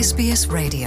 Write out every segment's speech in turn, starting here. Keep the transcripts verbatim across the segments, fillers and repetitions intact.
S B S Radio.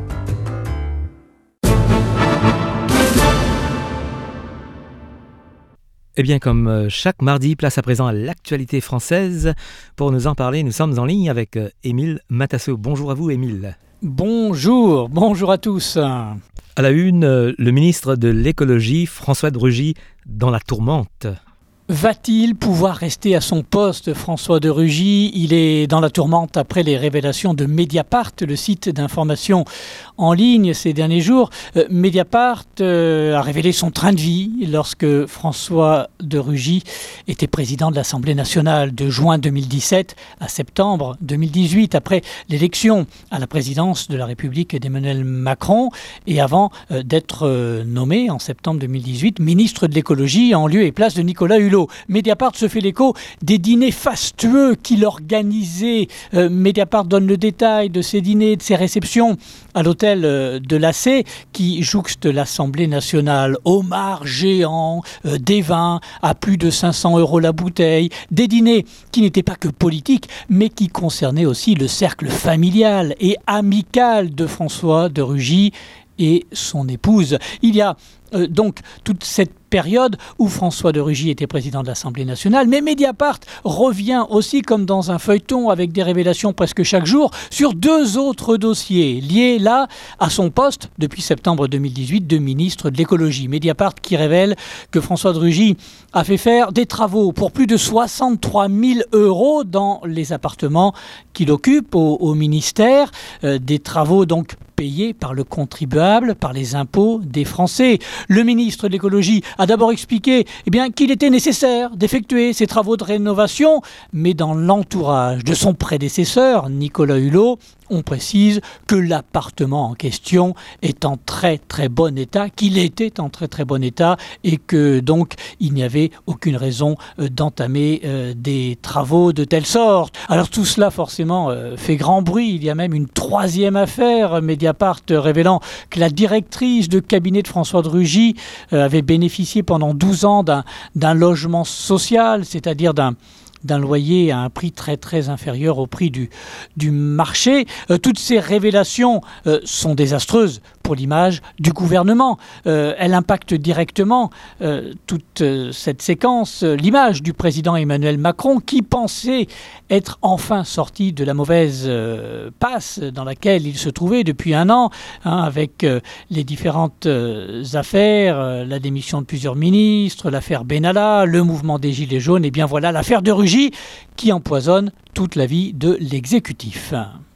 Eh bien, comme chaque mardi, place à présent à l'actualité française. Pour nous en parler, nous sommes en ligne avec Émile Matasso. Bonjour à vous, Émile. Bonjour, bonjour à tous. À la une, le ministre de l'Écologie, François de Rugy, dans la tourmente. Va-t-il pouvoir rester à son poste, François de Rugy? Il est dans la tourmente après les révélations de Mediapart, le site d'information en ligne ces derniers jours. Euh, Mediapart euh, a révélé son train de vie lorsque François de Rugy était président de l'Assemblée nationale de juin deux mille dix-sept à septembre deux mille dix-huit, après l'élection à la présidence de la République d'Emmanuel Macron et avant euh, d'être euh, nommé en septembre deux mille dix-huit ministre de l'Écologie en lieu et place de Nicolas Hulot. Mediapart se fait l'écho des dîners fastueux qu'il organisait. Euh, Mediapart donne le détail de ces dîners, de ces réceptions à l'hôtel euh, de l'A C qui jouxte l'Assemblée nationale. Homards géants, euh, des vins à plus de cinq cents euros la bouteille, des dîners qui n'étaient pas que politiques, mais qui concernaient aussi le cercle familial et amical de François de Rugy et son épouse. Il y a euh, donc toute cette période où François de Rugy était président de l'Assemblée nationale, mais Mediapart revient aussi comme dans un feuilleton avec des révélations presque chaque jour sur deux autres dossiers liés là à son poste depuis septembre deux mille dix-huit de ministre de l'Écologie. Mediapart qui révèle que François de Rugy a fait faire des travaux pour plus de soixante-trois mille euros dans les appartements qu'il occupe au, au ministère, euh, des travaux donc payés par le contribuable, par les impôts des Français. Le ministre de l'Écologie a d'abord expliqué eh bien, qu'il était nécessaire d'effectuer ces travaux de rénovation, mais dans l'entourage de son prédécesseur, Nicolas Hulot, on précise que l'appartement en question est en très très bon état, qu'il était en très très bon état et que donc il n'y avait aucune raison euh, d'entamer euh, des travaux de telle sorte. Alors tout cela forcément euh, fait grand bruit. Il y a même une troisième affaire, Mediapart euh, révélant que la directrice de cabinet de François de Rugy euh, avait bénéficié pendant douze ans d'un, d'un logement social, c'est-à-dire d'un d'un loyer à un prix très très inférieur au prix du, du marché. Euh, toutes ces révélations euh, sont désastreuses pour l'image du gouvernement. Euh, elles impactent directement euh, toute euh, cette séquence, euh, l'image du président Emmanuel Macron qui pensait être enfin sorti de la mauvaise euh, passe dans laquelle il se trouvait depuis un an, hein, avec euh, les différentes euh, affaires, euh, la démission de plusieurs ministres, l'affaire Benalla, le mouvement des Gilets jaunes, et bien voilà l'affaire de Rugy qui empoisonne toute la vie de l'exécutif.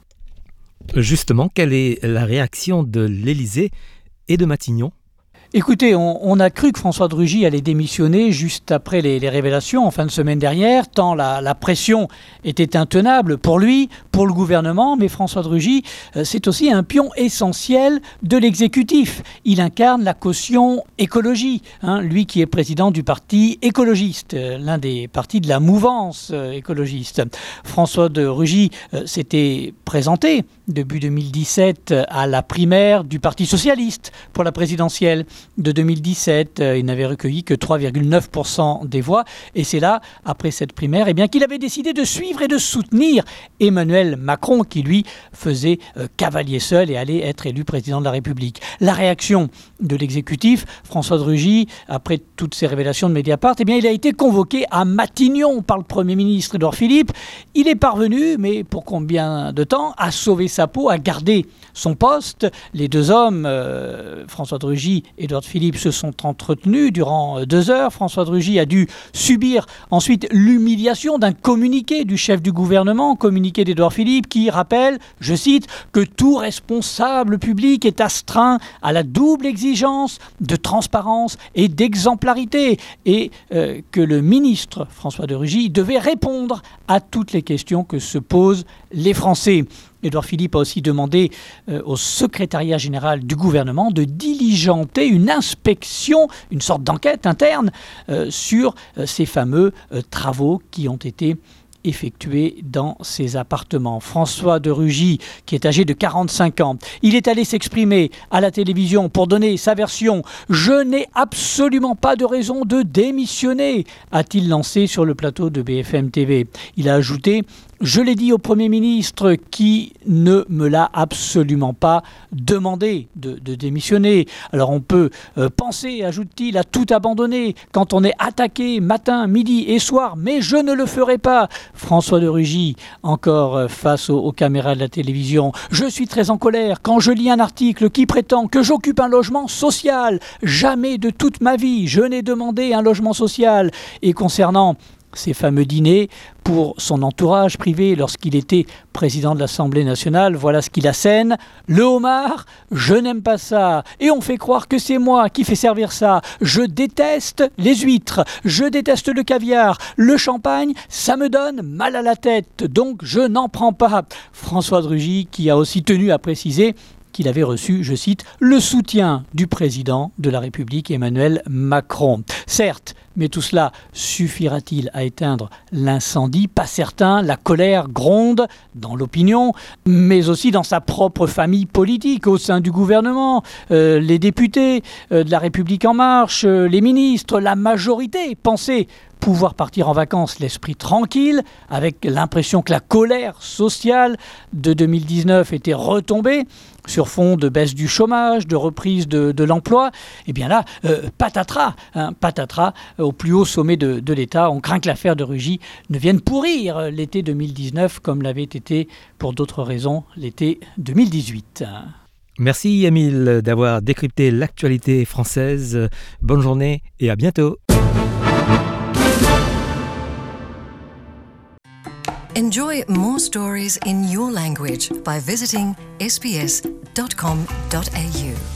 Justement, quelle est la réaction de l'Élysée et de Matignon ? Écoutez, on, on a cru que François de Rugy allait démissionner juste après les, les révélations en fin de semaine dernière, tant la, la pression était intenable pour lui, pour le gouvernement, mais François de Rugy, euh, c'est aussi un pion essentiel de l'exécutif. Il incarne la caution écologie, hein, lui qui est président du parti écologiste, euh, l'un des partis de la mouvance euh, écologiste. François de Rugy euh, s'était présenté début deux mille dix-sept à la primaire du Parti socialiste pour la présidentielle de deux mille dix-sept. Il n'avait recueilli que trois virgule neuf pour cent des voix. Et c'est là, après cette primaire, eh bien, qu'il avait décidé de suivre et de soutenir Emmanuel Macron, qui lui faisait euh, cavalier seul et allait être élu président de la République. La réaction de l'exécutif, François de Rugy, après toutes ces révélations de Mediapart, eh bien, il a été convoqué à Matignon par le Premier ministre Édouard Philippe. Il est parvenu, mais pour combien de temps, à sauver sa peau, à garder son poste. Les deux hommes, euh, François de Rugy et Édouard Philippe, se sont entretenus durant deux heures. François de Rugy a dû subir ensuite l'humiliation d'un communiqué du chef du gouvernement, communiqué d'Édouard Philippe, qui rappelle, je cite, que tout responsable public est astreint à la double exigence de transparence et d'exemplarité, et euh, que le ministre François de Rugy devait répondre à toutes les questions que se posent les Français. Édouard Philippe a aussi demandé euh, au secrétariat général du gouvernement de diligenter une inspection, une sorte d'enquête interne euh, sur euh, ces fameux euh, travaux qui ont été effectués dans ses appartements. François de Rugy, qui est âgé de quarante-cinq ans, il est allé s'exprimer à la télévision pour donner sa version. « Je n'ai absolument pas de raison de démissionner », a-t-il lancé sur le plateau de B F M T V. Il a ajouté Je l'ai dit au Premier ministre qui ne me l'a absolument pas demandé de, de démissionner. Alors on peut euh, penser, ajoute-t-il, à tout abandonner quand on est attaqué matin, midi et soir, mais je ne le ferai pas. François de Rugy, encore euh, face aux, aux caméras de la télévision. Je suis très en colère quand je lis un article qui prétend que j'occupe un logement social. Jamais de toute ma vie, je n'ai demandé un logement social. Et concernant ces fameux dîners pour son entourage privé lorsqu'il était président de l'Assemblée nationale, voilà ce qu'il assène. Le homard, je n'aime pas ça. Et on fait croire que c'est moi qui fais servir ça. Je déteste les huîtres, je déteste le caviar, le champagne, ça me donne mal à la tête, donc je n'en prends pas. François de Rugy qui a aussi tenu à préciser qu'il avait reçu, je cite, le soutien du président de la République Emmanuel Macron. Certes, mais tout cela suffira-t-il à éteindre l'incendie? Pas certain. La colère gronde dans l'opinion, mais aussi dans sa propre famille politique, au sein du gouvernement. Euh, les députés euh, de la République En Marche, euh, les ministres, la majorité pensaient pouvoir partir en vacances l'esprit tranquille, avec l'impression que la colère sociale de deux mille dix-neuf était retombée sur fond de baisse du chômage, de reprise de, de l'emploi. Et bien là, euh, patatras, hein, patatras, au plus haut sommet de, de l'État. On craint que l'affaire de Rugy ne vienne pourrir l'été deux mille dix-neuf, comme l'avait été, pour d'autres raisons, l'été deux mille dix-huit. Merci Émile d'avoir décrypté l'actualité française. Bonne journée et à bientôt. Enjoy more stories in your language by visiting s b s dot com dot a u.